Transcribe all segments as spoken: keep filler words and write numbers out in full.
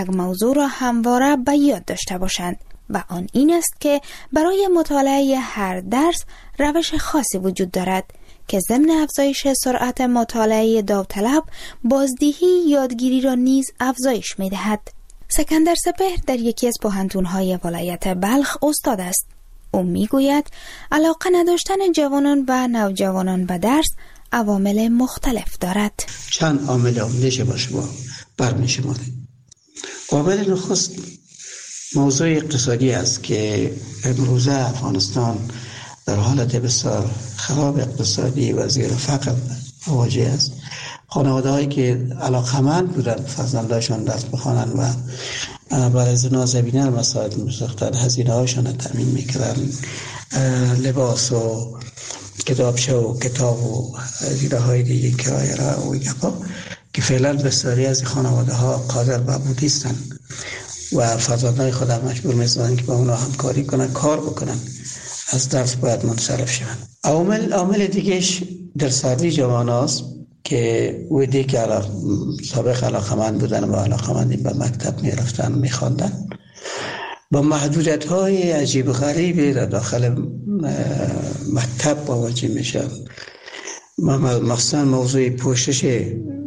یک موضوع را همواره به یاد داشته باشند و آن این است که برای مطالعه هر درس روش خاصی وجود دارد که ضمن افزایش سرعت مطالعه داوطلب بازدهی یادگیری را نیز افزایش می دهد. سکندر سپهر در یکی از پوهنتون‌های ولایت بلخ استاد است. او می گوید علاقه نداشتن جوانان و نوجوانان به درس عوامل مختلف دارد. چند عامل عمده باشه با برمی شماره. عامل نخست موضوع اقتصادی است که امروزه افغانستان در حالت بسیار خراب اقتصادی و زیر فقر مواجه است. خانواده هایی که علاقمند بودن فرزندانشان درس بخوانند و برای زنا زمینه مساعد می‌ساختند، هزینه هاشان را تامین می‌کردند، لباس و کتابچه و کتاب و هزینه های دیگه کرایه را و گپا که فعلا بسیاری از خانواده ها قادر به بود نیستند و فرزندان خود مجبور می‌سازند که با اونا همکاری کنند، کار بکنند، از درس باید منصرف شوند. عامل عامل دیگهش در سردی جوان هاست که ویدی که علاق... سابق علاقمند بودن و علاقمندی به مکتب می رفتن می خواندن با محدودیت های عجیب غریبی در داخل مکتب مواجه میشن. مخصوصا موضوع پوشش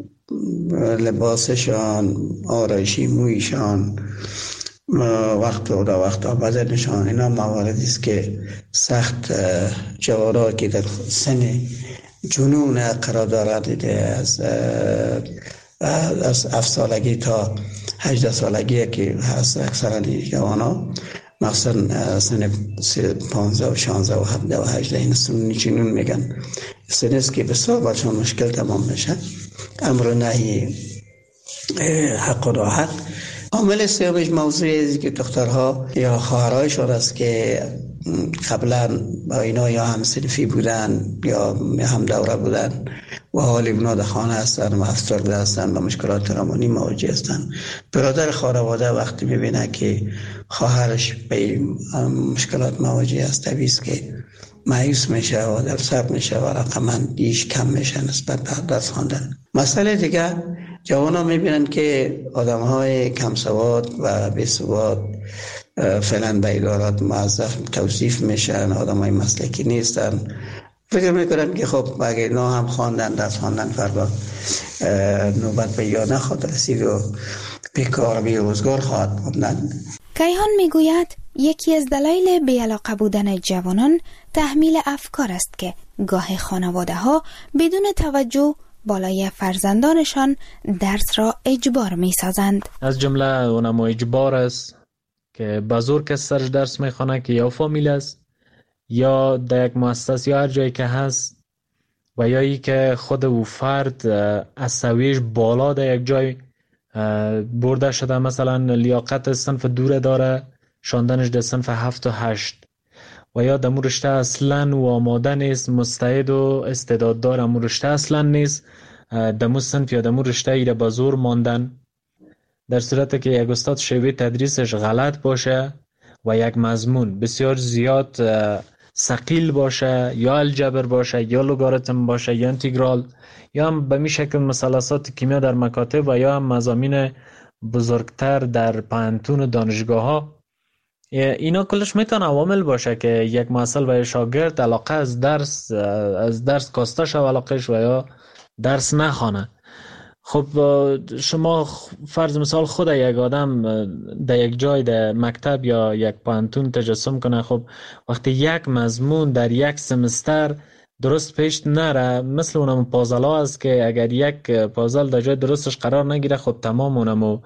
لباسشان، آرایشی مویشان، وقت و وقت آمدنشان، اینا مواردی است که سخت جوانان که در سن جنون قرار دارد، از از هفت سالگی تا هجده سالگی که هست اکثرا جوانا، مخصوصا سن پانزده و شانزده و هفده و هجده این سن جنون میگن، سن است که بسیار برشان مشکل تمام میشه. امر نهی حق و ناحق. عامل سومش موضوعی که دخترها یا خواهرایشان است که قبلا با اینا یا هم صنفی بودن یا هم دوره بودن و حال اونا در خانه هستن و افسرده هستن و مشکلات روانی مواجه هستن. برادر خانواده وقتی میبینه که خواهرش به مشکلات مواجه است، طبیعی است که مایوس میشه و در سر میشه و رقمندیش کم میشه نسبت به درس خواندن. مسئله دیگه، جوان ها میبینن که آدم های کم سواد و بی سواد فعلا به ادارات موظف توصیف میشن، آدم های مسلکی نیستن. فکر میکنن که خب اگر اینا هم خواندن درس خواندن فردا نوبت به یا نخواهد رسید و بیکار بی روزگار خواهد بودن. کیهان میگوید یکی از دلایل بی‌علاقه بودن جوانان تحمیل افکار است که گاه خانواده ها بدون توجه بالای فرزندانشان درس را اجبار می سازند. از جمله اونم اجبار است که بزرگ کس سرش درس می خوانه که یا فامیل است یا در یک مؤسسه یا هر جایی که هست و یا ای که خود او فرد از سویش بالا در یک جای برده شده، مثلا لیاقت صنف دوره داره، شاندنش در صنف هفت و هشت و یا دمو رشته اصلا و آماده نیست، مستعد و استعداد داره، امو رشته اصلا نیست، دمو صنف یا دمو رشته ایره با زور ماندن، در صورت که یک استاد شیوه تدریسش غلط باشه و یک مضمون بسیار زیاد ثقیل باشه، یا الجبر باشه یا لوگاریتم باشه یا انتگرال یا هم به می شکل مثلثات کیمیا در مکاتب و یا هم مضامین بزرگتر در پوهنتون و دانشگاه ها، اینا کلش میتونه عوامل باشه که یک محصل و شاگرد علاقه از درس از درس کاسته شو علاقهش و یا درس نخوانه. خب شما فرض مثال خود یک آدم در یک جای در مکتب یا یک پوهنتون تجسم کنه، خب وقتی یک مضمون در یک سمستر درست پیش نره، مثل اونم پازل ها است که اگر یک پازل در جای درستش قرار نگیره، خب تمام اونم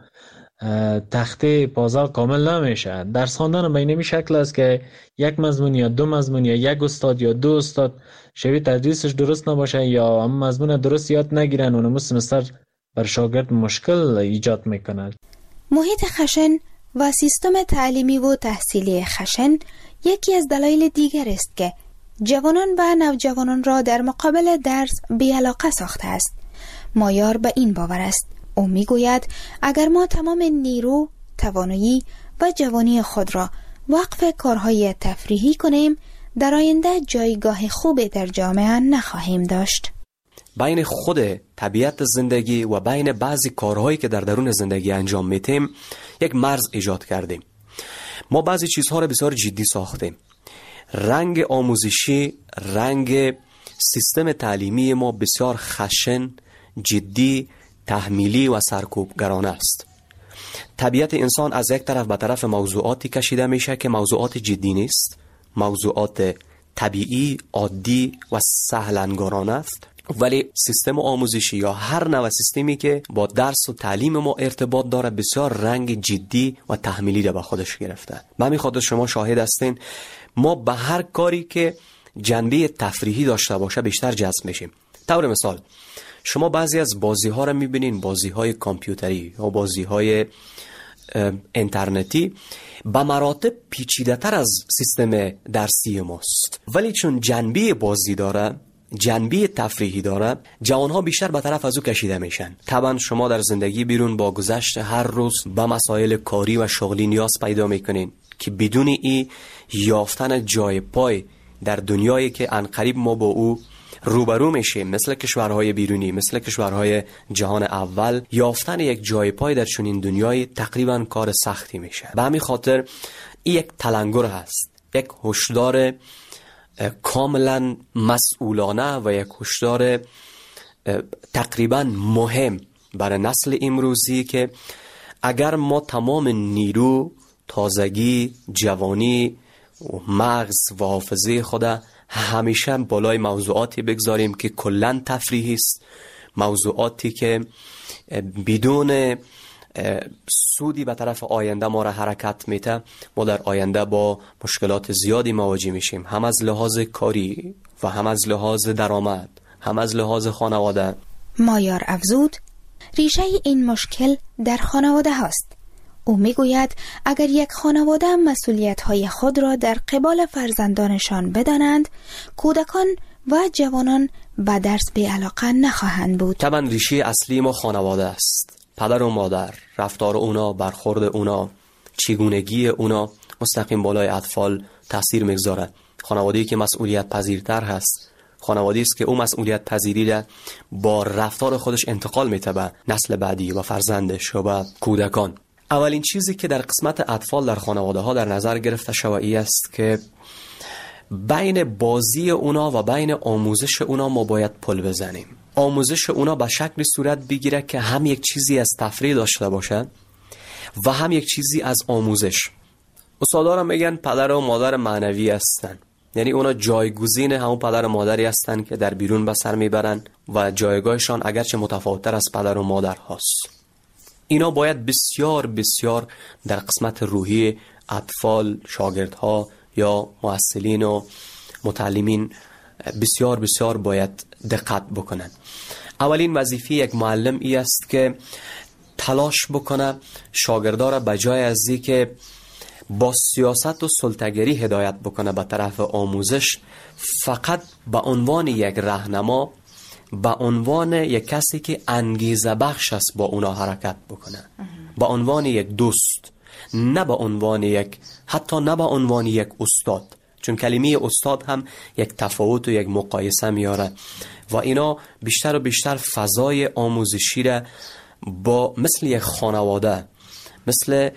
تخته پازل کامل نمیشه. درس خواندن به این شکل است که یک مضمون یا دو مضمون یا یک استاد یا دو استاد شیوه تدریسش درست نباشه یا هم مضمون درست یاد نگیرن، اونم سمستر بر شاگرد مشکل ایجاد میکنه. محیط خشن و سیستم تعلیمی و تحصیلی خشن یکی از دلایل دیگر است که جوانان و نوجوانان را در مقابل درس بی‌علاقه ساخته است. مایار به این باور است. او میگوید اگر ما تمام نیرو، توانایی و جوانی خود را وقف کارهای تفریحی کنیم، در آینده جایگاه خوبی در جامعه نخواهیم داشت. بین خود طبیعت زندگی و بین بعضی کارهایی که در درون زندگی انجام میتیم یک مرز ایجاد کردیم. ما بعضی چیزها را بسیار جدی ساختیم. رنگ آموزشی، رنگ سیستم تعلیمی ما بسیار خشن، جدی، تحمیلی و سرکوبگرانه است. طبیعت انسان از یک طرف به طرف موضوعاتی کشیده میشه که موضوعات جدی نیست، موضوعات طبیعی، عادی و سهلنگارانه است، ولی سیستم آموزشی یا هر نوع سیستمی که با درس و تعلیم ما ارتباط داره بسیار رنگ جدی و تحمیلی را به خودش گرفته. به همین خاطر شما شاهد هستین ما به هر کاری که جنبه تفریحی داشته باشه بیشتر جذب میشیم. طور مثال شما بعضی از بازی ها را میبینین، بازی های کامپیوتری یا بازی های اینترنتی به مراتب پیچیده تر از سیستم درسی ماست، ولی چون جنبه بازی داره، جنبه تفریحی داره، جوانها بیشتر به طرف از او کشیده میشن. طبعا شما در زندگی بیرون با گذشت هر روز به مسائل کاری و شغلی نیاز پیدا میکنین که بدون ای یافتن جای پای در دنیایی که عنقریب ما با او روبرو میشیم، مثل کشورهای بیرونی، مثل کشورهای جهان اول، یافتن یک جای پای در چنین دنیای تقریبا کار سختی میشه. به همین خاطر این یک تلنگر هست، یک هشدار کاملا مسئولانه و یک هشدار تقریبا مهم برای نسل امروزی که اگر ما تمام نیرو، تازگی، جوانی، مغز و حافظه خود همیشه بالای موضوعاتی بگذاریم که کلن تفریحی است، موضوعاتی که بدون سودی به طرف آینده ما را حرکت میده، ما در آینده با مشکلات زیادی مواجه میشیم، هم از لحاظ کاری و هم از لحاظ درآمد، هم از لحاظ خانواده. مایار افزود ریشه این مشکل در خانواده هاست. او میگوید اگر یک خانواده مسئولیت‌های خود را در قبال فرزندانشان بدانند، کودکان و جوانان به درس بی‌علاقه نخواهند بود. طبعا ریشه اصلی ما خانواده است. پدر و مادر، رفتار اونا، برخورد اونا، چگونگی اونا مستقیم بالای اطفال تاثیر میگذاره. خانواده‌ای که مسئولیت پذیرتر هست، خانواده‌ای است که او مسئولیت پذیری را با رفتار خودش انتقال میده به نسل بعدی و فرزندش و به کودکان. اولین چیزی که در قسمت اطفال در خانواده ها در نظر گرفته شوی است که بین بازی اونا و بین آموزش اونا ما باید پل بزنیم. آموزش اونا به شکل صورت بگیره که هم یک چیزی از تفریح داشته باشه و هم یک چیزی از آموزش. استادارم میگن پدر و مادر معنوی هستن، یعنی اونا جایگزین همون پدر و مادری هستن که در بیرون به سر میبرن و جایگاهشان اگرچه متفاوت‌تر از پدر و مادر هست. اینا باید بسیار بسیار در قسمت روحی اطفال، شاگردها یا معلمین و متعلمین بسیار بسیار باید دقت بکنن. اولین وظیفه یک معلم ای است که تلاش بکنه شاگردا را بجای از این که با سیاست و سلطه‌گری هدایت بکنه به طرف آموزش، فقط به عنوان یک راهنما، به عنوان یک کسی که انگیزه بخش است با اونا حرکت بکنه، به عنوان یک دوست، نه به عنوان یک، حتی نه به عنوان یک استاد، چون کلمه استاد هم یک تفاوت و یک مقایسه میاره و اینا بیشتر و بیشتر فضای آموزشی را با مثل یک خانواده، مثل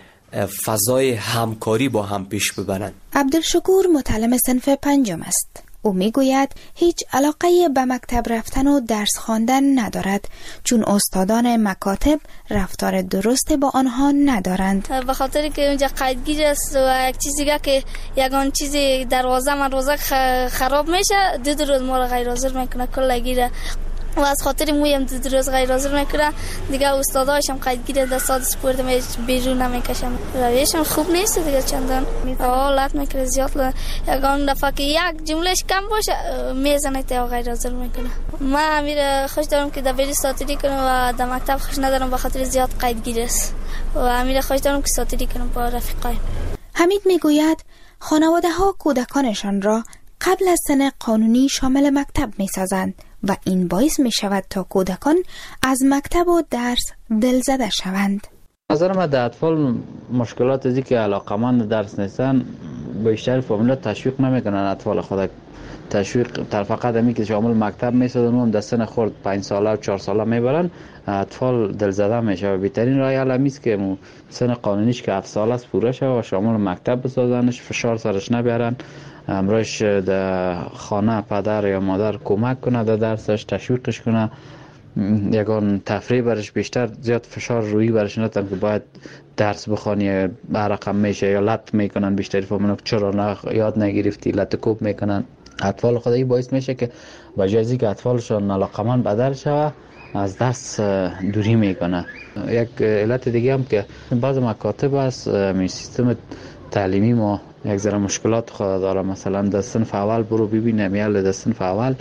فضای همکاری با هم پیش ببرن. عبدالشکور متعلم صنف پنجم است. او میگوید هیچ علاقه به مکتب رفتن و درس خواندن ندارد، چون استادان مکاتب رفتار درست با آنها ندارند. به خاطر که اونجا قیدگیر است و یک چیزی که یگان چیزی دروازه من روزه خراب میشه، دو دو روز ما را غیر حاضر میکنه کل گیره و از خاطر مویم دو دو روز غیر حاضر میکنه دیگه. استادایشم قیدگیر دستات سپورت می بیرون نمیکشم، رویشم خوب نیست دیگه، چندان حالت میکنه زیاد. یگان دفعه که یک جملهش کم باشه میزنه تا غیر حاضر میکنه. من امیر خوش دارم که دبیر ساتری کنم و در مکتب خوش ندارم به خاطر زیاد قیدگیر است و امیر خوش دارم که ساتری کنم با رفیقای. حمید میگوید خانواده ها کودکانشان را قبل از سن قانونی شامل مکتب میسازند و این باعث می شود تا کودکان از مکتب و درس دلزده شوند. نظر من در اطفال مشکلات ازی که علاقمند درس نیستن بیشتر فامیلا تشویق نمیکنن اطفال خود. تشویق در فقط همین که شامل مکتب میسازن و دستن خورد پنج ساله و چهار ساله میبرن، اطفال دلزده میشه و بهترین راه حل همیست که سن قانونیش که هفت ساله است پوره شه و شامل مکتب بسازنش، فشار سرش نبیارن، امروش در خانه پدر یا مادر کمک کنه در درسش، تشویقش کنه، یکان تفریح برش بیشتر، زیاد فشار روی برش نتن که باید درس بخوانی یا رقم میشه یا لط میکنن. بیشتری فهمونو چرا نه یاد نگرفتی لط کوب میکنن. اطفال خودی باعث میشه که با جایزی که اطفالشون علاقمند بدل شوه از درس دوری میکنه. یک علت دیگه هم که بعض مکاتب است می سیستم تعلیمی ما یک ذره مشکلات خود داره. مثلا در صنف اول برو ببینه میال در صنف اول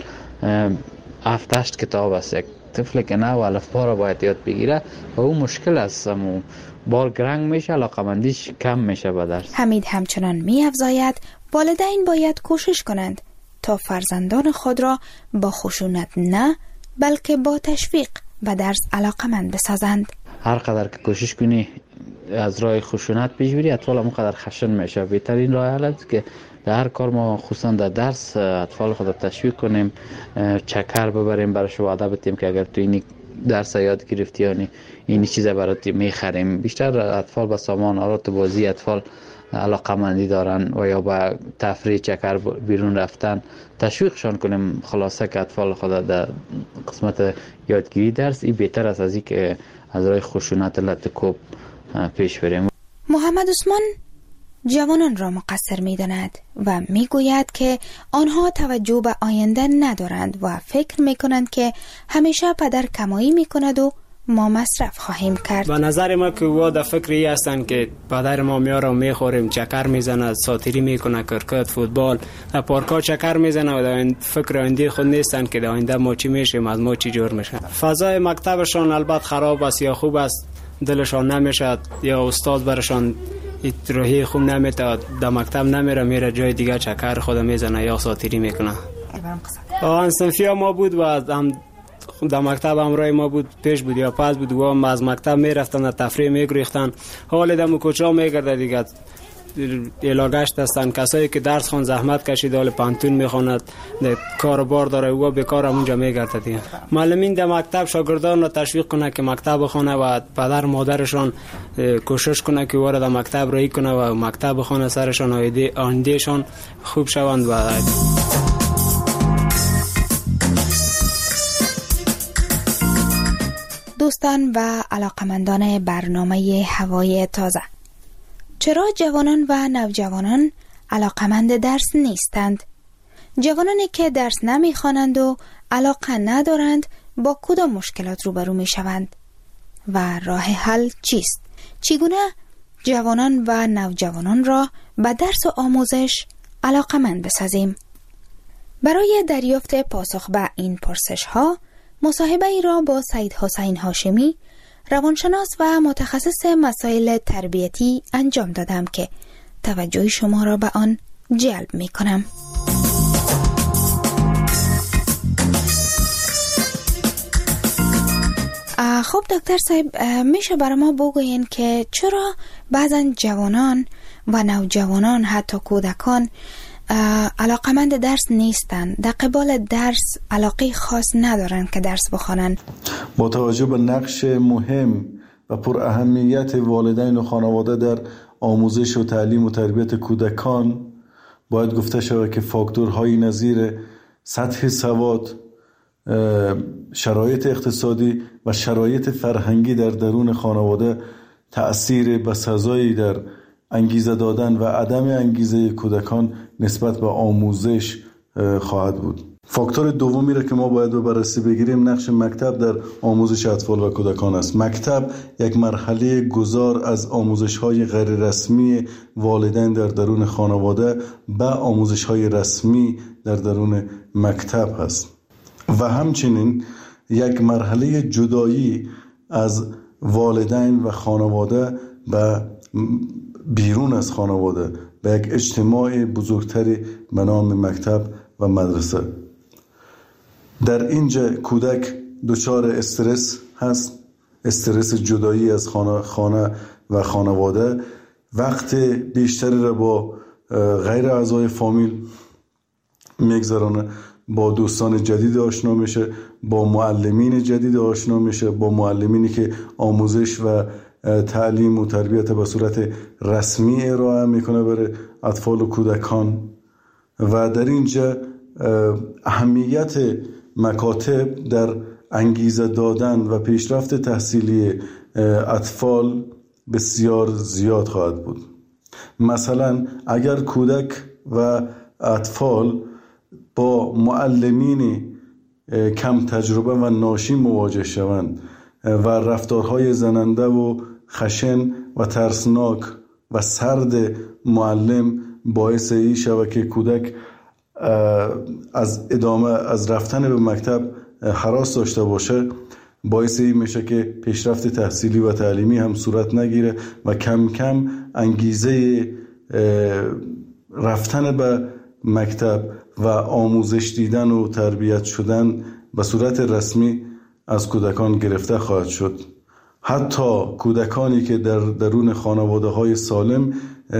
هفت هشت کتاب است. یک طفل که نه الفبا را باید یاد بگیره و اون مشکل است، و بار گرنگ میشه، علاقمندیش کم میشه به درس. حمید همچنان می‌افزاید والدین باید کوشش کنند تا فرزندان خود را با خشونت نه بلکه با تشویق به درس علاقمند بسازند. هر قدر که کوشش کنی از راه خشونت پیش بری، اطفال هم قدر خشن میشه. بهترین راه حل است که در هر کار ما خصوصا در درس اطفال خود تشویق کنیم، چکر ببریم برش، وعده بدیم که اگر تو این درس یاد گرفتی یعنی این چیزا برات میخریم. بیشتر اطفال با سامان آلات بازی اطفال علاقمندی دارن و یا با تفریح چکر بیرون رفتن تشویقشان کنیم. خلاصه که اطفال خود در قسمت یادگیری درس این بهتر است از این که از راه خشونت لط کوب پیش بریم. محمد عثمان جوانان را مقصر می داند و می گوید که آنها توجه به آینده ندارند و فکر می کنند که همیشه پدر کمایی می کند و ما مصرف خواهیم کرد. به نظر ما که وا در فکری هستند که پدر ما میاره و میخوریم، چکر میزنه، ساتیری میکنه، کرکت، فوتبال، در پارکا چکر میزنه و در فکر آینده خود نیستند که در آینده ما چی میشیم، از ما چی جور میشه. فضای مکتبشان البته خراب است یا خوب است، دلشان نمیشه یا استاد برشان روحی خوب نمیده، در مکتب نمیره، میره جای دیگه چکر خود میزنه یا ساتیری میکنه. آن صنفی ما بود و هم در مکتب همراه ما بود، پیش بود یا پس بود و هم از مکتب میرفتن تفریح میگریختن. حال دم کوچا میگرده دیگه علاقه‌اش هستن. کسایی که درس خون زحمت کشید حال پانتون میخواند، کاروبار داره و بیکار اونجا میگرده دیگه. معلمین در مکتب شاگردان را تشویق کنه که مکتب بخونه و پدر مادرشان کوشش کنه که وارد مکتب رایی کنه و مکتب بخونه، سرشان آیندهشان خوب شوند. و دوستان و علاقمندان برنامه هوای تازه، چرا جوانان و نوجوانان علاقمند درس نیستند؟ جوانانی که درس نمیخوانند و علاقه ندارند با کدام مشکلات روبرو میشوند و راه حل چیست؟ چگونه جوانان و نوجوانان را به درس و آموزش علاقمند بسازیم؟ برای دریافت پاسخ به این پرسش ها مصاحبه ای را با سید حسین هاشمی، روانشناس و متخصص مسائل تربیتی انجام دادم که توجه شما را به آن جلب می کنم. خب دکتر صاحب، میشه برای ما بگوین که چرا بعضا جوانان و نوجوانان حتی کودکان علاقمند درس نیستند، در قبال درس علاقه خاص ندارند که درس بخوانند؟ با توجه به نقش مهم و پر اهمیت والدین و خانواده در آموزش و تعلیم و تربیت کودکان باید گفته شود که فاکتورهای نظیر سطح سواد، شرایط اقتصادی و شرایط فرهنگی در درون خانواده تأثیر بسزایی در انگیزه دادن و عدم انگیزه کودکان نسبت به آموزش خواهد بود. فاکتور دومی را که ما باید به بررسی بگیریم نقش مکتب در آموزش اطفال و کودکان است. مکتب یک مرحله گذار از آموزش‌های غیر رسمی والدین در درون خانواده به آموزش‌های رسمی در درون مکتب است و همچنین یک مرحله جدایی از والدین و خانواده به بیرون از خانواده به یک اجتماع بزرگتری به نام مکتب و مدرسه. در اینجا کودک دچار استرس هست، استرس جدایی از خانه, خانه و خانواده، وقت بیشتری را با غیر اعضای فامیل میگذرانه، با دوستان جدید آشنا میشه، با معلمین جدید آشنا میشه، با معلمینی که آموزش و تعلیم و تربیت به صورت رسمی ارائه میکنه برای اطفال و کودکان. و در اینجا اهمیت مکاتب در انگیزه دادن و پیشرفت تحصیلی اطفال بسیار زیاد خواهد بود. مثلا اگر کودک و اطفال با معلمین کم تجربه و ناشی مواجه شوند و رفتارهای زننده و خشن و ترسناک و سرد معلم باعث این شود که کودک از ادامه از رفتن به مکتب هراس داشته باشه، باعث این میشه که پیشرفت تحصیلی و تعلیمی هم صورت نگیره و کم کم انگیزه رفتن به مکتب و آموزش دیدن و تربیت شدن به صورت رسمی از کودکان گرفته خواهد شد. حتی کودکانی که در درون خانواده های سالم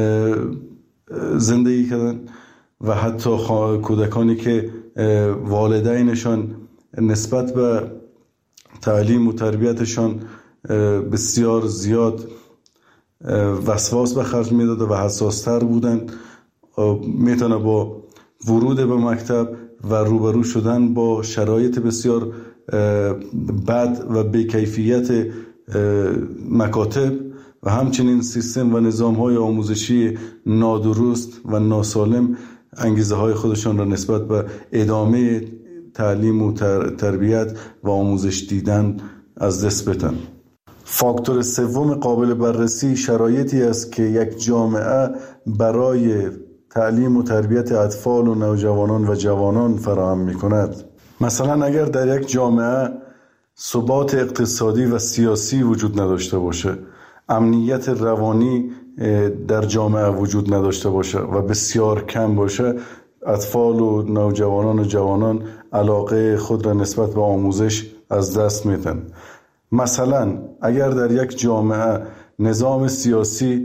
زندگی کردن و حتی کودکانی که والدینشان نسبت به تعلیم و تربیتشان بسیار زیاد وسواس به خرج میداد و حساستر بودن، میتونه با ورود به مکتب و روبرو شدن با شرایط بسیار بد و بی‌کیفیت مکاتب و همچنین سیستم و نظام‌های آموزشی نادرست و ناسالم انگیزه های خودشان را نسبت به ادامه تعلیم و تربیت و آموزش دیدن از دست بدن. فاکتور سوم قابل بررسی شرایطی است که یک جامعه برای تعلیم و تربیت اطفال و نوجوانان و جوانان فراهم می‌کند. مثلا اگر در یک جامعه ثبات اقتصادی و سیاسی وجود نداشته باشه، امنیت روانی در جامعه وجود نداشته باشه و بسیار کم باشه، اطفال و نوجوانان و جوانان علاقه خود را نسبت به آموزش از دست میدن. مثلا اگر در یک جامعه نظام سیاسی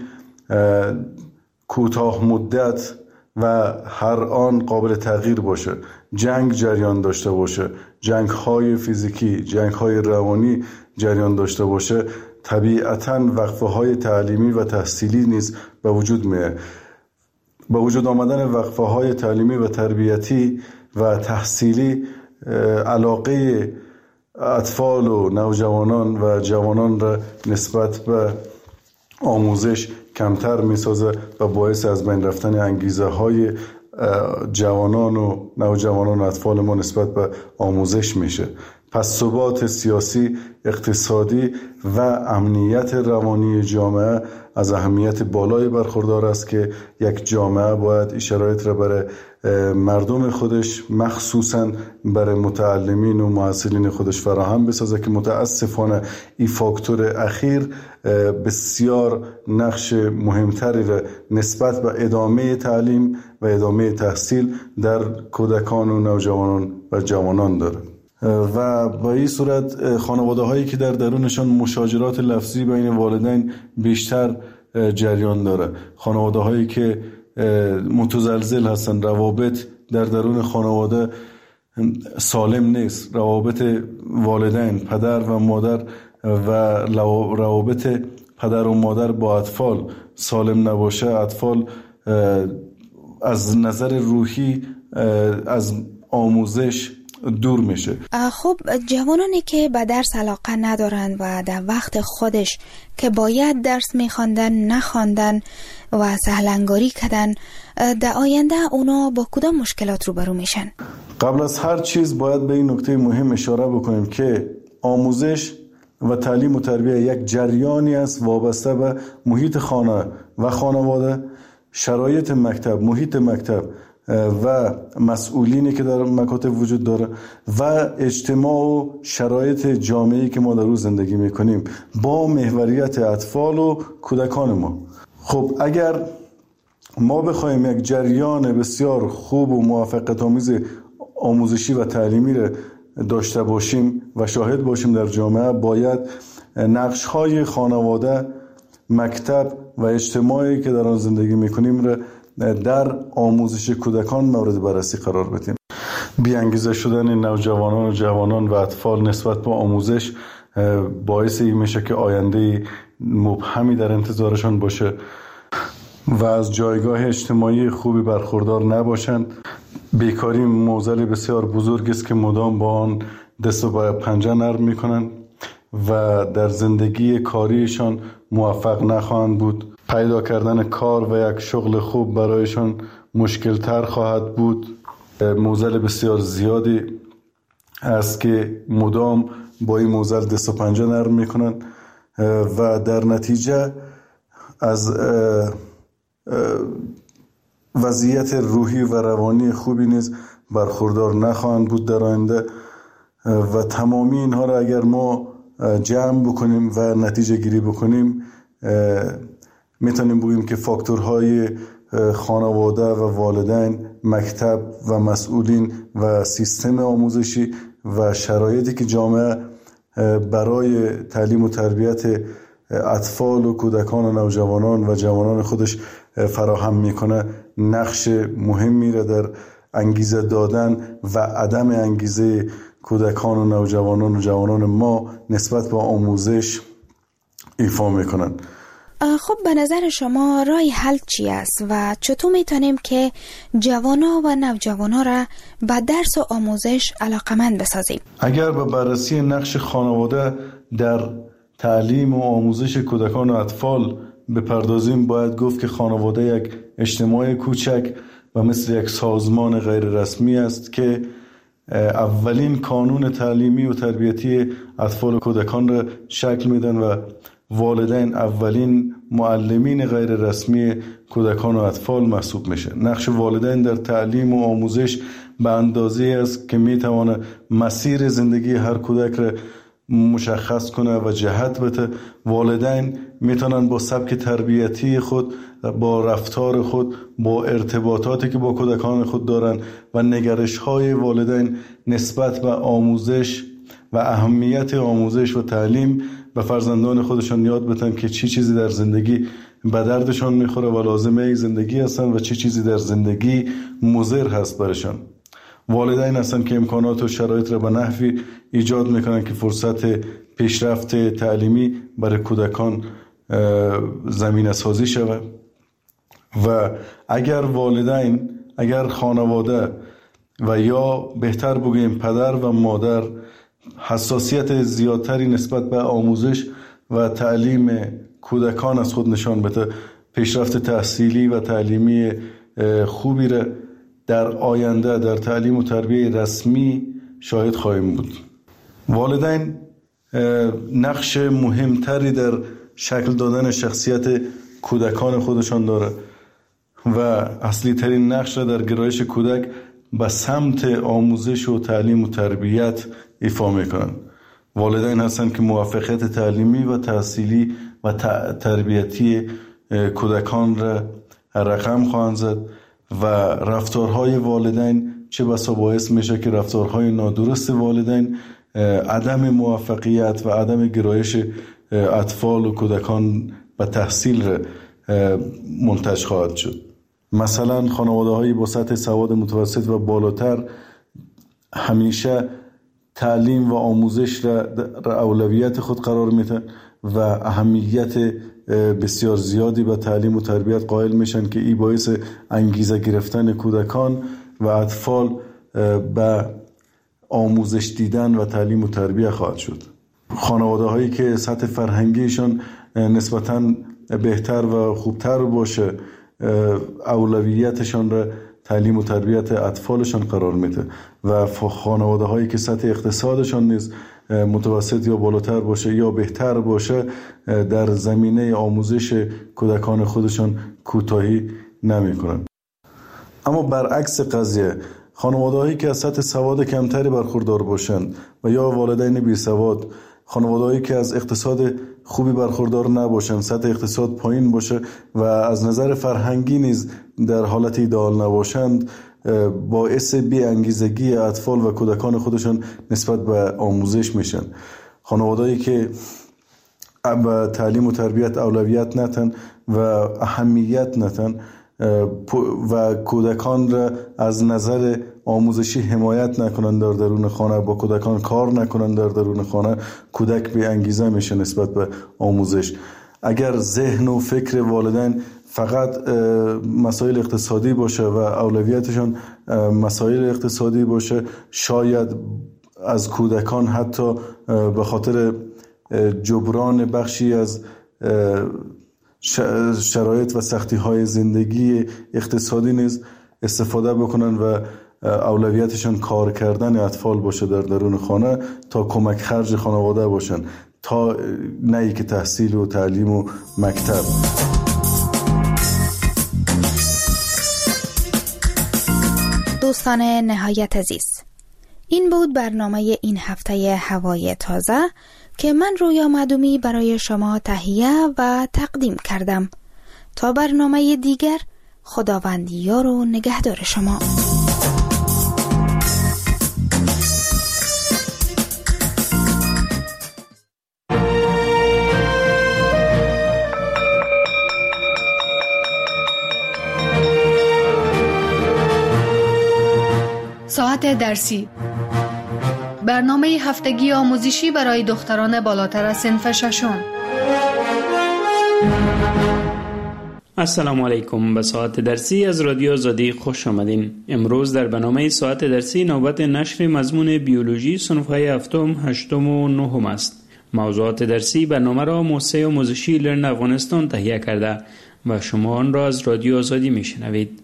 کوتاه مدت و هر آن قابل تغییر باشه، جنگ جریان داشته باشه، جنگ های فیزیکی، جنگ های روانی جریان داشته باشه، طبیعتاً وقفه های تعلیمی و تحصیلی نیز به وجود میاد. با وجود آمدن وقفه های تعلیمی و تربیتی و تحصیلی، علاقه اطفال و نوجوانان و جوانان را نسبت به آموزش کمتر میسازه و باعث از بین رفتن انگیزه های جوانان و نوجوانان و اطفال ما نسبت به آموزش میشه. پس ثبات سیاسی، اقتصادی و امنیت روانی جامعه از اهمیت بالای برخوردار است که یک جامعه باید این شرایط را برای مردم خودش، مخصوصاً برای متعلمین و محصلین خودش فراهم بسازه که متاسفانه این فاکتور اخیر بسیار نقش مهمتری را نسبت به ادامه تعلیم و ادامه تحصیل در کودکان و نوجوانان و جوانان داره. و با این صورت خانواده هایی که در درونشان مشاجرات لفظی بین والدین بیشتر جریان داره، خانواده هایی که متزلزل هستن، روابط در درون خانواده سالم نیست، روابط والدین، پدر و مادر و روابط پدر و مادر با اطفال سالم نباشه، اطفال از نظر روحی از آموزش دور میشه. خب جوانانی که به درس علاقه ندارن و در وقت خودش که باید درس میخواندن نخواندن و سهلنگاری کردن، در آینده اونا با کدام مشکلات روبرو میشن؟ قبل از هر چیز باید به این نکته مهم اشاره بکنیم که آموزش و تعلیم و تربیت یک جریانی است وابسته به محیط خانه و خانواده، شرایط مکتب، محیط مکتب و مسئولینی که در مکاتب وجود داره و اجتماع و شرایط جامعه‌ای که ما در روز زندگی میکنیم با محوریت اطفال و کودکان ما. خب اگر ما بخوایم یک جریان بسیار خوب و موفقیت‌آمیز آموزشی و تعلیمی را داشته باشیم و شاهد باشیم در جامعه، باید نقش‌های خانواده، مکتب و اجتماعی که در آن زندگی میکنیم را در آموزش کودکان مورد بررسی قرار بدیم. بی‌انگیزه شدن نوجوانان و جوانان و اطفال نسبت به آموزش باعث این میشه که آینده مبهمی در انتظارشان باشه و از جایگاه اجتماعی خوبی برخوردار نباشند. بیکاری معضل بسیار بزرگ است که مدام با آن دست و پنجه نرم میکنند و در زندگی کاریشان موفق نخواهند بود. پیدا کردن کار و یک شغل خوب برایشان مشکل تر خواهد بود. معضل بسیار زیادی است که مدام با این معضل دست و پنجه نرم میکنند و در نتیجه از وضعیت روحی و روانی خوبی نیز برخوردار نخواهند بود در آینده. و تمامی اینها را اگر ما جمع بکنیم و نتیجه گیری بکنیم میتونیم بگوییم که فاکتورهای خانواده و والدین، مکتب و مسئولین و سیستم آموزشی و شرایطی که جامعه برای تعلیم و تربیت اطفال و کودکان و نوجوانان و جوانان خودش فراهم میکنه نقش مهمی را در انگیزه دادن و عدم انگیزه کودکان و نوجوانان و جوانان ما نسبت به آموزش ایفا میکنن. خب به نظر شما راه حل چی است و چطور میتونیم که جوانا و نوجوانا را به درس و آموزش علاقمند بسازیم؟ اگر به بررسی نقش خانواده در تعلیم و آموزش کودکان و اطفال بپردازیم، باید گفت که خانواده یک اجتماع کوچک و مثل یک سازمان غیر رسمی است که اولین کانون تعلیمی و تربیتی اطفال و کودکان را شکل میدن و والدین اولین معلمین غیر رسمی کودکان و اطفال محسوب میشه. نقش والدین در تعلیم و آموزش به اندازه است که میتونه مسیر زندگی هر کودک را مشخص کنه و جهت بده. والدین میتونن با سبک تربیتی خود، با رفتار خود، با ارتباطاتی که با کودکان خود دارن و نگرش های والدین نسبت به آموزش و اهمیت آموزش و تعلیم به فرزندان خودشان یاد بدن که چی چیزی در زندگی به دردشان میخوره و لازمه زندگی هستن و چی چیزی در زندگی مضر هست برشان. والدین هستن که امکانات و شرایط را به نحوی ایجاد میکنن که فرصت پیشرفت تعلیمی برای کودکان زمینه سازی شود. و اگر والدین، اگر خانواده و یا بهتر بگوییم پدر و مادر حساسیت زیادتری نسبت به آموزش و تعلیم کودکان از خود نشان بده، پیشرفت تحصیلی و تعلیمی خوبی را در آینده در تعلیم و تربیت رسمی شاهد خواهیم بود. والدین نقش مهمتری در شکل دادن شخصیت کودکان خودشان داره و اصلی ترین نقش را در گرایش کودک به سمت آموزش و تعلیم و تربیت ایفا میکنن. والدین هستند که موفقیت تعلیمی و تحصیلی و تربیتی کودکان را رقم خواهند زد و رفتارهای والدین چه بسا باعث میشه که رفتارهای نادرست والدین عدم موفقیت و عدم گرایش اطفال و کودکان به تحصیل را منتج خواهد شد. مثلا خانواده هایی با سطح سواد متوسط و بالاتر همیشه تعلیم و آموزش را اولویت خود قرار میدن و اهمیت بسیار زیادی به تعلیم و تربیت قائل میشن که این باعث انگیزه گرفتن کودکان و اطفال به آموزش دیدن و تعلیم و تربیت خواهد شد. خانواده هایی که سطح فرهنگیشان نسبتاً بهتر و خوبتر باشه اولویتشان را تعلیم و تربیت اطفالشان قرار میده و خانواده هایی که سطح اقتصادشان نیز متوسط یا بالاتر باشه یا بهتر باشه در زمینه آموزش کودکان خودشان کوتاهی نمی کنن. اما برعکس قضیه خانواده هایی که از سطح سواد کمتری برخوردار باشند و یا والدین بی سواد، خانواده هایی که از اقتصاد خوبی برخوردار نباشند، سطح اقتصاد پایین باشه و از نظر فرهنگی نیز در حالت ایدئال نباشند، باعث بی انگیزگی اطفال و کودکان خودشان نسبت به آموزش میشن. خانوادهایی که به تعلیم و تربیت اولویت نتن و اهمیت نتن و کودکان را از نظر آموزشی حمایت نکنند در درون خانه، با کودکان کار نکنند در درون خانه، کودک بی انگیزه میشه نسبت به آموزش. اگر ذهن و فکر والدین فقط مسائل اقتصادی باشه و اولویتشان مسائل اقتصادی باشه، شاید از کودکان حتی به خاطر جبران بخشی از شرایط و سختی های زندگی اقتصادی نیز استفاده بکنن و اولویتشان کار کردن اطفال باشه در درون خانه تا کمک خرج خانواده باشن، تا نه ای که تحصیل و تعلیم و مکتب. دوستان نهایت عزیز، این بود برنامه این هفته هوای تازه که من رویا معدومی برای شما تهیه و تقدیم کردم. تا برنامه دیگر، خداوند یار و نگهدار شما. ساعت درسی، برنامه هفتگی آموزشی برای دختران بالاتر از صنف ششم. السلام علیکم. به ساعت درسی از رادیو آزادی خوش آمدین. امروز در برنامه ساعت درسی نوبت نشر مضمون بیولوژی صنف‌های هفتم، هشتم و نهم است. موضوعات درسی برنامه را موسسه آموزشی لرن افغانستان تهیه کرده و شما آن را از رادیو آزادی میشنوید.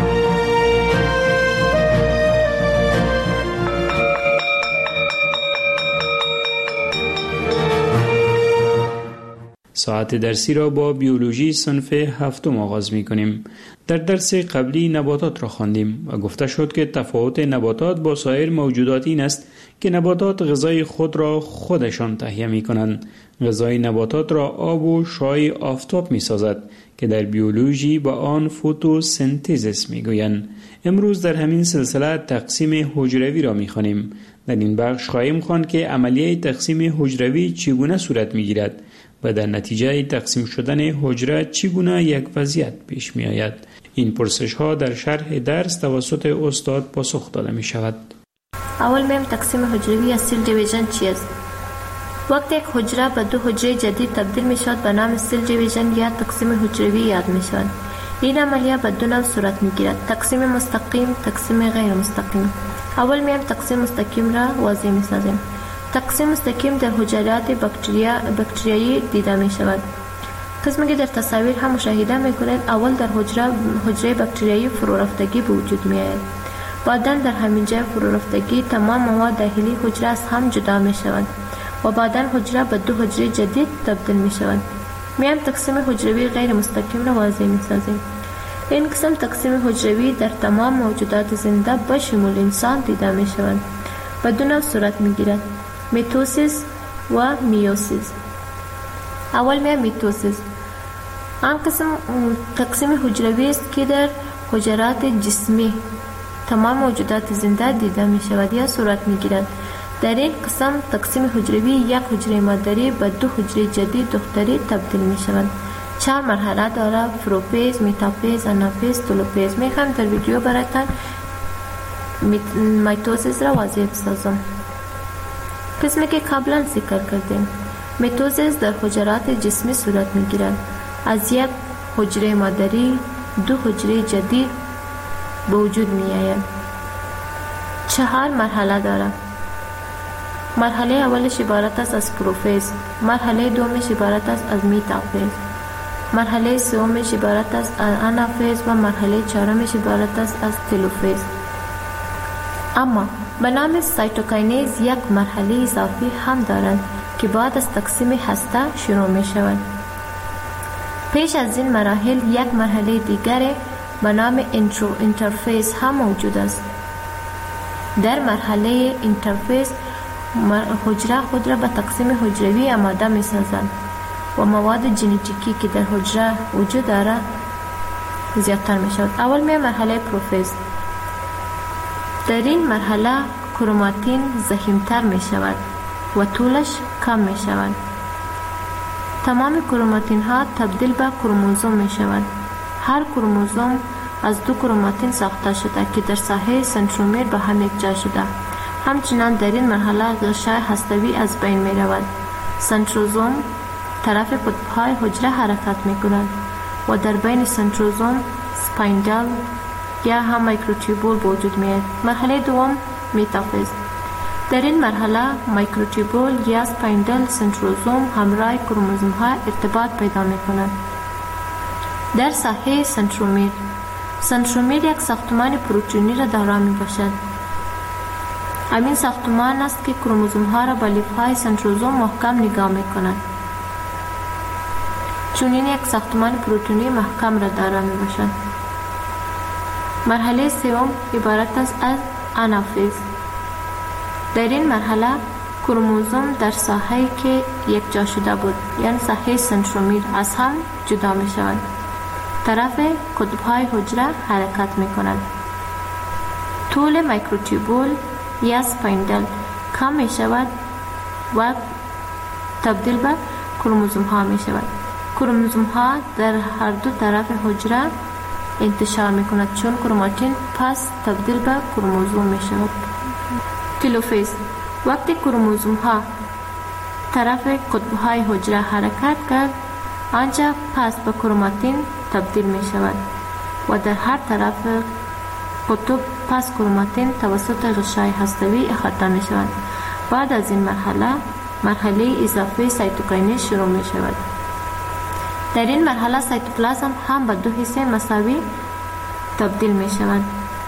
ساعت درسی را با بیولوژی صنف هفتم آغاز می کنیم. در درس قبلی نباتات را خواندیم و گفته شد که تفاوت نباتات با سایر موجودات این است که نباتات غذای خود را خودشان تهیه می کنند. غذای نباتات را آب و شعاع آفتاب می سازد که در بیولوژی با آن فوتوسنتز می گویند. امروز در همین سلسله تقسیم حجروی را می خوانیم. در این بخش خواهیم خواند که عملیه تقسیم حجروی چگونه صورت می گیرد و در نتیجه تقسیم شدن حجره چگونه یک وضعیت پیش می آید. این پرسش ها در شرح درس توسط استاد پاسخ داده می شود. اول میم تقسیم حجروی یا سیل دیویژن چی است؟ وقتی یک حجره به دو حجره جدید تبدیل می شود به نام سیل دیویژن یا تقسیم حجروی یاد می شود. این عملیه به دو نوع صورت می گیرد: تقسیم مستقیم، تقسیم غیر مستقیم. اول میم تقسیم مستقیم را واضح می سازیم. تقسیم مستقیم در حجرات باکتریا باکتریایی دیده می شود. قسمی که در تصاویر هم مشاهده می کنید، اول در حجره حجره باکتریایی فرو رفتگی به وجود می آید. بعدا در همین جای فرو رفتگی تمام مواد داخلی حجره از هم جدا می شود و بعدا حجره به دو حجره جدید تبدیل می شود. میایم تقسیم حجروی غیر مستقیم را واضح می سازیم. این قسم تقسیم حجروی در تمام موجودات زنده به شمول انسان دیده می شود. به دو نوع صورت می گیرد: میتوسیس و میوسیس. اول می میتوسیس. آن قسم تقسیم حجروی است که در حجرات جسمی تمام موجودات زنده دیده می شود یا صورت می گیرد. در این قسم تقسیم حجروی یک حجره مادری به دو حجره جدید دختری تبدیل می شود. چهار مرحله دارد: پروفیز، میتافیز، آنافیز، تولوفیز. می خواهم در ویدیو برایتان میتوسیس را واضح بسازم. قسمی که قبلا ذکر کردیم، میتوسیس در حجرات جسمی صورت می گیرد. از یک حجره مادری دو حجره جدید به وجود می آید. چهار مرحله دارد. مرحله اولش عبارت است از پروفیز، مرحله دومش عبارت است از میتافیز، مرحله سومش عبارت است از آنافیز و مرحله چهارمش عبارت است از تلوفیز. اما به نام سایتوکاینز یک مرحله اضافی هم دارند که بعد از تقسیم هسته شروع می شود. پیش از این مراحل یک مرحله دیگر به نام اینترفیز هم موجود است. در مرحله اینترفیز حجره خود را به تقسیم حجروی آماده می سازند و مواد ژنتیکی که در حجره وجود دارد زیادتر می شود. اول می مرحله پروفیز. در این مرحله کروماتین ضخیم‌تر می شود و طولش کم می شود. تمام کروماتین ها تبدیل به کروموزوم می شود. هر کروموزوم از دو کروماتین ساخته شده که در ساحه سنترومیر به هم یکجا شده. همچنان در این مرحله غشای هسته‌ای از بین می رود. سنتروزوم طرف قطب‌های حجره حرکت می کند و در بین سنتروزوم سپایندل یا هم میکروتوبول وجود می آید. مرحله دوم میتافیز. در این مرحله میکروتوبول یا سپایندل سنتروزوم همراه کروموزوم ها ارتباط پیدا می کند. در ساحه سنترومیر، سنترومیر یک ساختمان پروتئینی را دارا می باشد. همین ساختمان است که کروموزوم ها را با لیف های سنتروزوم محکم نگاه می کند. چون این یک ساختمان پروتئینی محکم را دارا می باشد. مرحله سوم عبارت است از آنافیز. در این مرحله کروموزوم در ساحه‌ای که یک جا شده بود یعنی ساحه سنترومیر از هم جدا می شود. طرف قطب‌های حجره حرکت می کند. طول میکروتوبول یا سپایندل کم می شود و تبدیل به کروموزوم ها می شود. کروموزوم ها در هر دو طرف حجره انتشار می کند چون کروماتین پس تبدیل به کروموزوم می شود. تلوفیز. وقتی کروموزوم ها طرف قطب های حجره حرکت کرد آنجا پس به کروماتین تبدیل می شود و در هر طرف قطب پس کروماتین توسط غشای هسته‌ای احاطه می شود. بعد از این مرحله مرحله اضافه سایتوکینز شروع می شود. در این مرحله سایتوپلازم هم به دو حصه مساوی تبدیل می شود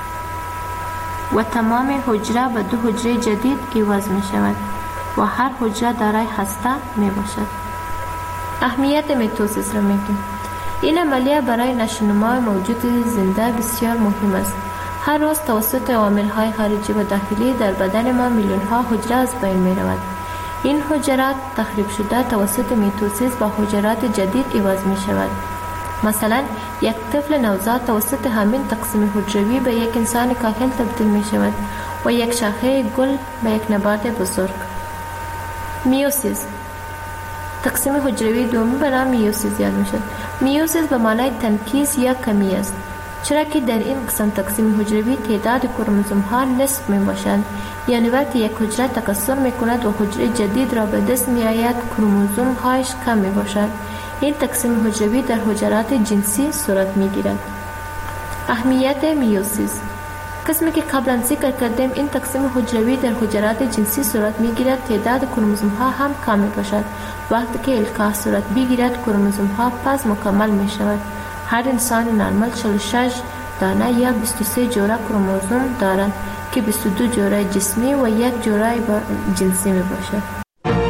و تمام حجره به دو حجره جدید عوض می شود و هر حجره دارای هسته می باشد. اهمیت میتوسیس را میگیم. این عملیه برای نشوونما موجود زنده بسیار مهم است. هر روز توسط عوامل‌های خارجی و داخلی در بدن ما میلیون‌ها حجره از بین می رود. این حجرات تخریب شده توسط میتوسیس با حجرات جدید عوض می شود. مثلا یک طفل نوزاد توسط همین تقسیم حجروی به یک انسان کاهل تبدیل می شود و یک شاخه گل به یک نبات بزرگ. میوسیس. تقسیم حجروی دومی به نام میوسیس یاد می شود. میوسیس به معنای تنکیس یا کمی است، چرا که در این قسم تقسیم حجروی تعداد کروموزوم ها نصف می باشند. یعنی وقتی یک حجره تکثر می کند و حجره جدید را به دست می آید کروموزوم هایش کم می باشد. این تقسیم حجروی در حجرات جنسی صورت می گیرد. اهمیت میوسیس. قسمی که قبلا ذکر کردیم این تقسیم حجروی در حجرات جنسی صورت می گیرد تعداد کروموزوم ها هم کم می باشد. وقتی که القاح صورت بگیرد کروموزوم ها پس مکمل می شود. هر انسان نرمال چهل و شش دانه یا بیست و سه جوره کروموزوم دارد که بیست و دو جوره جسمی و یک جوره جنسی می باشد.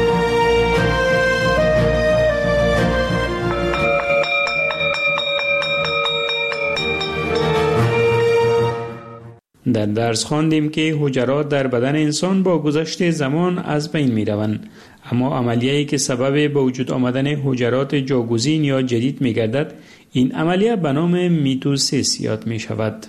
در درس خواندیم که حجرات در بدن انسان با گذشت زمان از بین می روند، اما عملیه‌ای که سبب به وجود آمدن حجرات جاگزین یا جدید می گردد این عملیه به نام میتوسیس یاد می شود.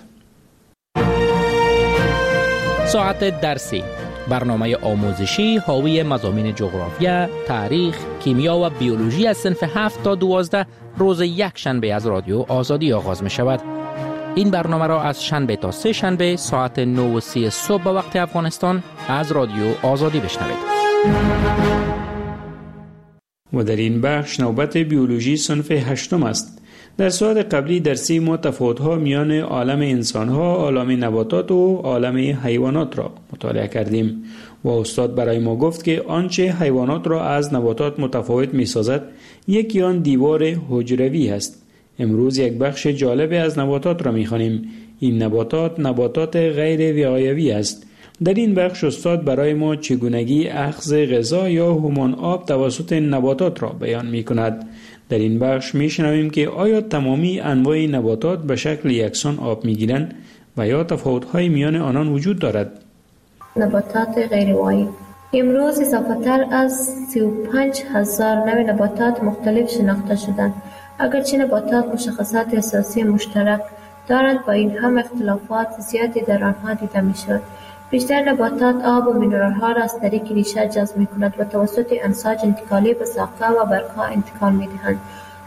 ساعت درسی، برنامه آموزشی حاوی مضامین جغرافیا، تاریخ، کیمیا و بیولوژی از صنف هفت تا دوازده روز یک شنبه از رادیو آزادی آغاز می شود. این برنامه را از شنبه تا سه شنبه ساعت نه و سی صبح به وقت افغانستان از رادیو آزادی بشنوید. و در این بخش نوبت بیولوژی صنف هشتم است. در ساعت قبلی درسی ما تفاوت‌ها میان عالم انسان‌ها، عالم نباتات و عالم حیوانات را مطالعه کردیم و استاد برای ما گفت که آنچه حیوانات را از نباتات متفاوت می‌سازد یکی آن دیوار حجروی است. امروز یک بخش جالب از نباتات را می‌خوانیم. این نباتات نباتات غیر وقایوی است. در این بخش استاد برای ما چگونگی اخذ غذا یا هورمون آب توسط نباتات را بیان می‌کند. در این بخش می‌شنویم که آیا تمامی انواع نباتات به شکل یکسان آب می‌گیرند و یا تفاوت‌های میان آنان وجود دارد. نباتات غیر وقایوی. امروز اضافه‌تر از سی و پنج هزار نوع نباتات مختلف شناخته شدند. اگرچه نباتات مشخصات اساسی مشترک دارند، با این هم اختلافات زیادی در آنها دیده می‌شود. بیشتر نباتات آب و مینرال‌ها را از طریق ریشه جذب می‌کنند و توسط امواج انتقالی به ساقه و برگ‌ها انتقال می‌دهند.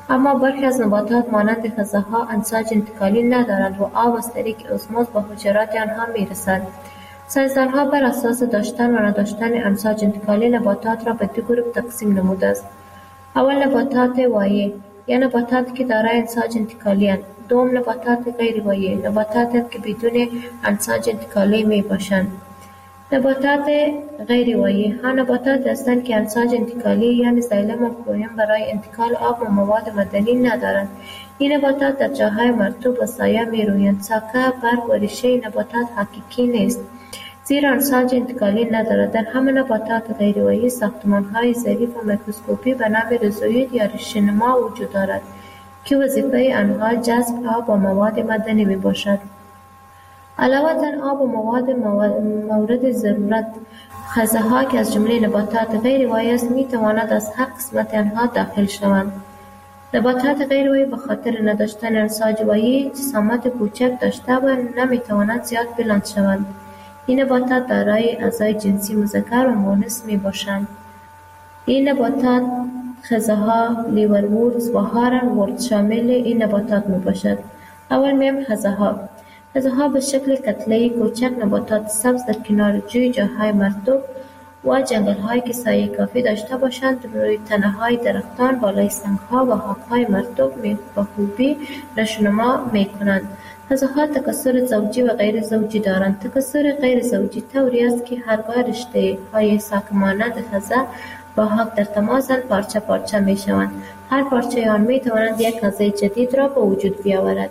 اما برخی از نباتات مانند خزه‌ها انساج انتقالی ندارند و آب از طریق اسموز به حجرات آنها میرسد. ساینسدانها بر اساس داشتن و نداشتن انساج انتقالی نباتات را به دو گروه تقسیم نموده است. اول نباتات وایع یا نباتات که دارای انساج انتقالی اند. دوم نباتات غیر وایع، نباتات که بدون انساج انتقالی می باشند. نباتات غیر وایع ها نباتات هستند که انساج انتقالی یعنی زایلم و فلوئم برای انتقال آب و مواد معدنی ندارند. این نباتات در جاهای مرطوب و سایه می رویند. ساکه، برگ و ریشه نباتات حقیقی نیست، زیرا انساج انتقالی ندارد. در همه نباتات غیر وایع ساختمان‌های ظریف و میکروسکوپی به نام ریزوید یا ریشه‌نما وجود دارد که وظیفه آنها جذب آب و مواد معدنی می باشد. علاوه بر آب و مواد مورد ضرورت، خزه‌ها که از جمله نباتات غیر وایع است می تواند از هر قسمت آنها داخل شوند. نباتات غیر وایع به خاطر نداشتن انساج وایع جسامت کوچک داشته و نمی توانند زیاد بلند شوند. این نباتات دارای اعضای جنسی مذکر و مؤنث می باشند. این نباتات خزه‌ها، لیوروردز و هارن‌وردز شامل این نباتات می باشد. اول میم خزه‌ها. خزه‌ها به شکل کتله‌ای کوچک نباتات سبز در کنار جوی، جاهای مرطوب و جنگل‌هایی که سایه کافی داشته باشند روی تنه‌های درختان، بالای سنگ‌ها و خاک‌های مرطوب به خوبی نشوونما می‌کنند. خزه‌ها تکثر زوجی و غیر زوجی دارند. تکثر غیر زوجی طوری است که هرگاه رشته‌های ساک مانند خزه با خاک در تماسند پارچه پارچه می‌شوند. هر پارچه آن می‌تواند یک خزه جدید را به وجود بیاورد.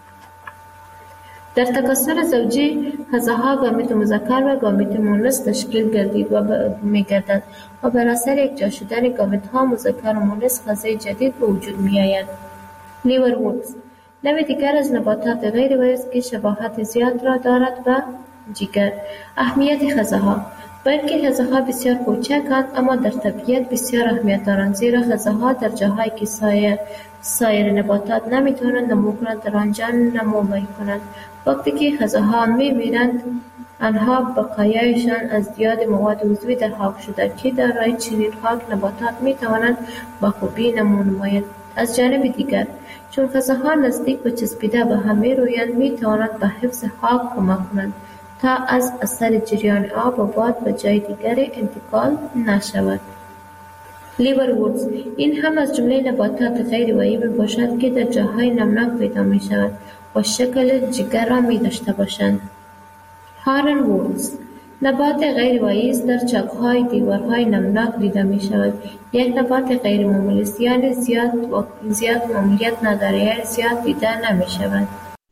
در تکثر زوجی خزه‌ها گامیت مذکر و گامیت مؤنث تشکیل گردید و می‌گردد و بر اثر یکجا شدن گامیت‌ها مذکر و مؤنث خزه جدید به وجود می‌آید. لیوروردز نوع دیگر از نباتات غیر وایع است که شباهت زیاد را دارد به جگر. اهمیت خزه‌ها. بلکه خزه‌ها بسیار کوچکند اما در طبیعت بسیار اهمیت دارند، زیرا خزه‌ها در جاهایی که سایر سایر نباتات نمیتوانند نمو کنند در آنجا نمو میکنند. وقتی که خزه‌ها میمیرند آنها بقایایشان از زیاد مواد عضوی در خاک شده که دارای چنین خاک نباتات میتوانند با خوبی نمو نمایند. از جانب دیگر چون خزه‌ها نزدیک و چسبیده به هم میرویند میتوانند به حفظ خاک کمک کنند تا از اثر جریان آب و باد به جای دیگر انتقال نشود. لیوروردز این هم از جمله نباتات غیر وایع می باشد که در جاهای نمناک پیدا می شود و شکل جگر را می داشته باشند. هارن‌وردز نبات غیر وایع است، در چاک‌های دیوارهای نمناک دیده می شود. یک نبات غیر معمولی است، یعنی زیاد و زیاد معمولیت ندارد، یعنی زیاد دیده نمی شود.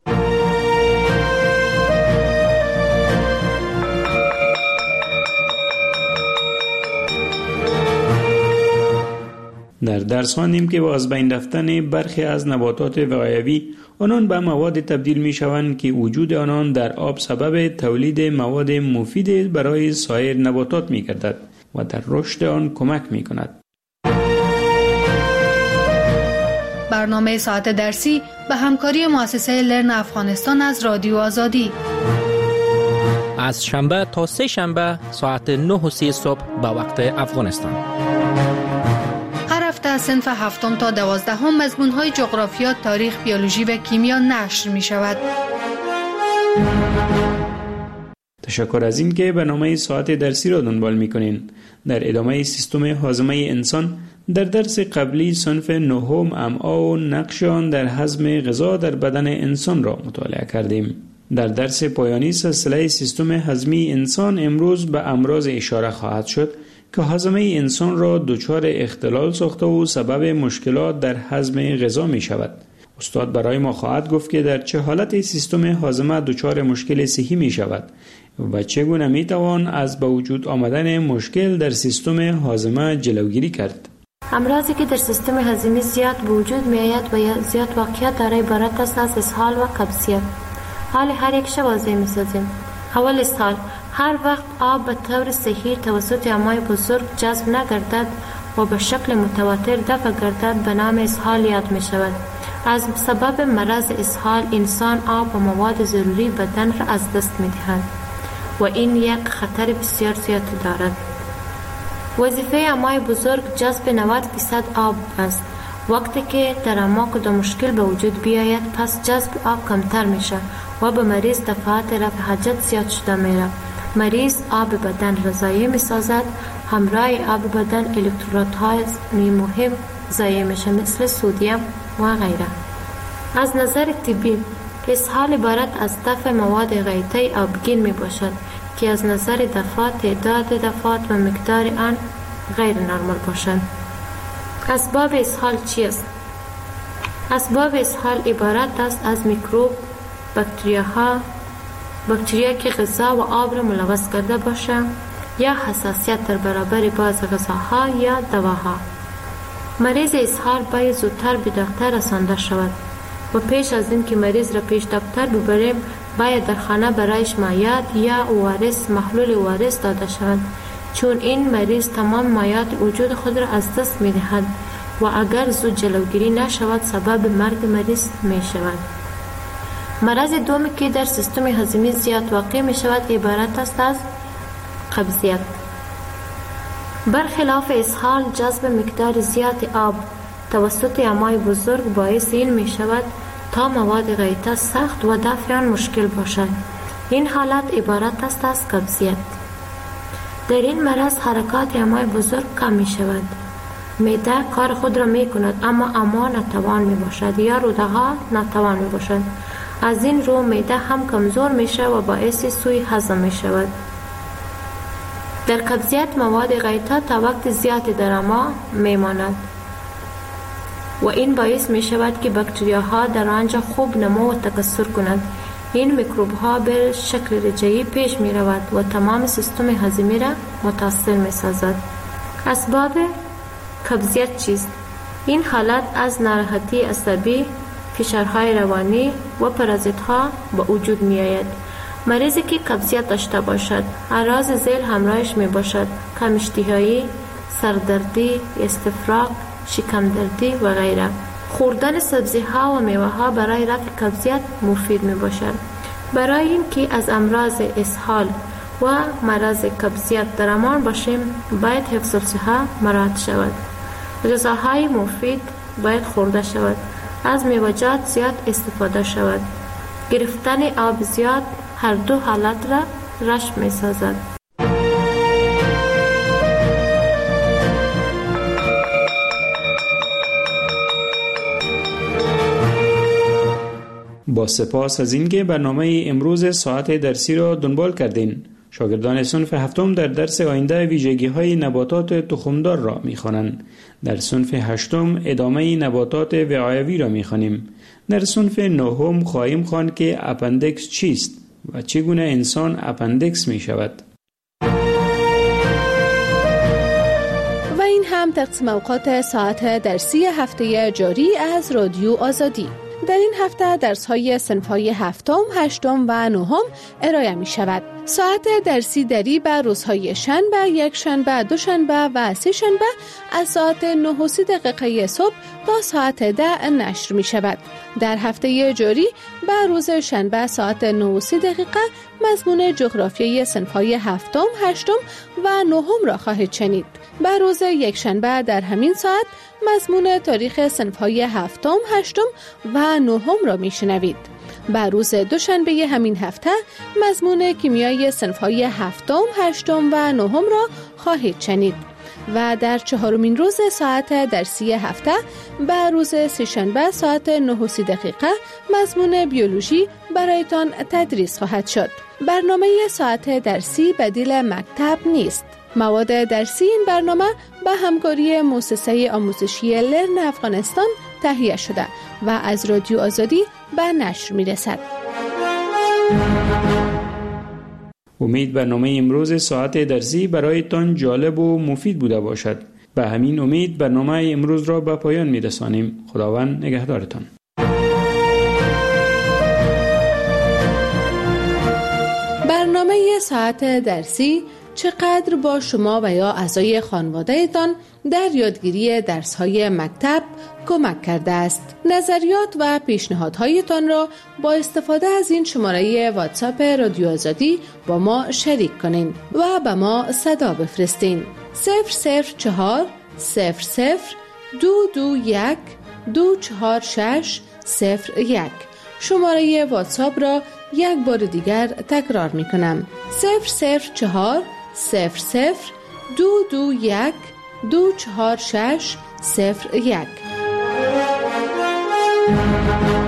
در درس خواندیم که با از بین رفتن برخی از نباتات وقایوی آنان به مواد تبدیل می شوند که وجود آنان در آب سبب تولید مواد مفید برای سایر نباتات می گردد و در رشد آن کمک می کند. برنامه ساعت درسی به همکاری مؤسسه لرن افغانستان از رادیو آزادی از شنبه تا سه شنبه ساعت نه و سی صبح به وقت افغانستان. هفته صنف هفتم تا دوازدهم مضمون‌های جغرافیا، تاریخ، بیولوژی و کیمیا نشر می شود. تشکر از این که برنامه ساعت درسی را دنبال می کنین. در ادامه سیستم هاضمه انسان در درس قبلی صنف نهم امعا و نقش آن در هضم غذا در بدن انسان را مطالعه کردیم. در درس پایانی سلسله سیستم هضمی انسان امروز به امراض اشاره خواهد شد که هاضمه انسان را دچار اختلال ساخته و سبب مشکلات در هضم غذا می شود. استاد برای ما خواهد گفت که در چه حالت سیستم هاضمه دچار مشکل صحی می شود و چگونه می توان از به وجود آمدن مشکل در سیستم هاضمه جلوگیری کرد. امراضی که در سیستم هاضمه زیاد به وجود می آید و زیاد واقعیت دارای عبارت است از اسهال و قبضیت. حال هر یک شو واضح می سازیم. اول اسهال. هر وقت آب به طور صحیح توسط امعای بزرگ جذب نگردد و به شکل متواتر دفع گردد به نام اسهال یاد می شود. از سبب مرض اسهال انسان آب و مواد ضروری بدن را از دست می دهد و این یک خطر بسیار زیاد دارد. وظیفه امعای بزرگ جذب نود درصد آب است وقتی که در اما کدام مشکل به وجود بیاید پس جذب آب کمتر میشه و به مریض دفعات رفع حاجت زیاد شده میره. مریض آب بدن را ضایع میسازد. همراه آب بدن الکترودهای مهم ضایع میشه مثل سدیم و غیره. از نظر طبی اسهال عبارت از دفع مواد غیطی آبگین می باشد که از نظر دفعات تعداد دفعات و مقدار آن غیر نرمال باشند. اسباب اسهال چیست؟ اسباب اسهال عبارت است از میکروب، باکتریاها، باکتریا که غذا و آب را ملوث کرده باشند یا حساسیت در برابر بعض غذاها یا دواها. مریض اسهال باید زودتر به دکتر رسانده شود و پیش از این که مریض را پیش دکتر ببریم باید در خانه برایش مایعات یا اوارس محلول اوارس داده شود، چون این مریض تمام مایعات وجود خود را از دست می دهد و اگر زود جلوگیری نشود سبب مرگ مریض می شود. مرض دومی که در سیستم هضمی زیاد واقع می شود عبارت است از قبضیت. برخلاف اسهال جذب مقدار زیاد آب توسط امعای بزرگ باعث این می شود تا مواد غیطه سخت و دفع آن مشکل باشد. این حالت عبارت است از قبضیت. در این مرض حرکات امعای بزرگ کم می شود. معده کار خود را می کند اما اما ناتوان می باشد یا روده ها ناتوان می باشد. از این رو معده هم کمزور می شود و باعث سوء هضم می شود. در قبضیت مواد غیطه تا وقت زیادی در اما می ماند و این باعث می شود که باکتریاها در آنجا خوب نمو و تکثر کنند. این میکروب ها به شکل رجعی پیش می رود و تمام سیستم هضمی را متاثر می سازد. اسباب قبضیت چیست؟ این حالت از ناراحتی عصبی، فشارهای روانی و پرازیت ها به وجود می آید. مریضی که قبضیت داشته باشد اعراض ذیل همراهش می باشد: کم اشتهایی، سردردی، استفراغ، شکم دردی و غیره. خوردن سبزی ها و میوه ها برای رفع قبضیت مفید می باشد. برای اینکه از امراض اسهال و مرض قبضیت در امان باشیم باید حفظ الصحه مراعات شود. غذاهای مفید باید خورده شود. از میوه‌جات زیاد استفاده شود. گرفتن آب زیاد هر دو حالت را رشد می سازد. با سپاس از اینکه برنامه امروز ساعت درسی را دنبال کردین. شاگردان صنف هفتم در درس آینده ویژگی های نباتات تخمدار را می خوانند. در صنف هشتم ادامه نباتات وعایوی را می خوانیم. در صنف نهم خواهیم خواند که اپندکس چیست و چگونه انسان اپندکس می شود. و این هم تقسیم اوقات ساعت درسی هفته جاری از رادیو آزادی. در این هفته درس‌های صنف‌های هفتم، هشتم و نهم ارائه می شود. ساعت درسی دری به روزهای شنبه، یک شنبه، دو شنبه و سه شنبه از ساعت نه و سی دقیقه صبح تا ساعت ده نشر می شود. در هفته جاری به روز شنبه ساعت نه و سی دقیقه مضمون جغرافیای صنف‌های هفتم، هشتم و نهم را خواهید شنید. به روز یک شنبه در همین ساعت مضمون تاریخ صنف‌های هفتم، هشتم و نهم را میشنوید. به روز دوشنبه همین هفته مضمون کیمیای صنف‌های هفتم، هشتم و نهم را خواهید شنید. و در چهارمین روز ساعت درسی هفته به روز سه‌شنبه ساعت نه و سی دقیقه مضمون بیولوژی برایتان تدریس خواهد شد. برنامه ساعت درسی بدیل مکتب نیست. مواد درسی این برنامه به همکاری مؤسسه آموزشی لرن افغانستان تهیه شده و از رادیو آزادی به نشر می رسد. امید برنامه امروز ساعت درسی برایتان جالب و مفید بوده باشد. به همین امید برنامه امروز را به پایان می رسانیم. خداوند نگهدارتان. برنامه ساعت درسی چقدر با شما و یا اعضای خانواده‌تان در یادگیری درس‌های مکتب کمک کرده است. نظریات و پیشنهادهایتان را با استفاده از این شماره واتساپ رادیو آزادی با ما شریک کنین و به ما صدا بفرستین. صفر صفر چهار صفر صفر دو دو یک دو چهار شش صفر یک. شماره واتساپ را یک بار دیگر تکرار می کنم: صفر صفر چهار صفر صفر دو دو یک دو چهار شش صفر یک.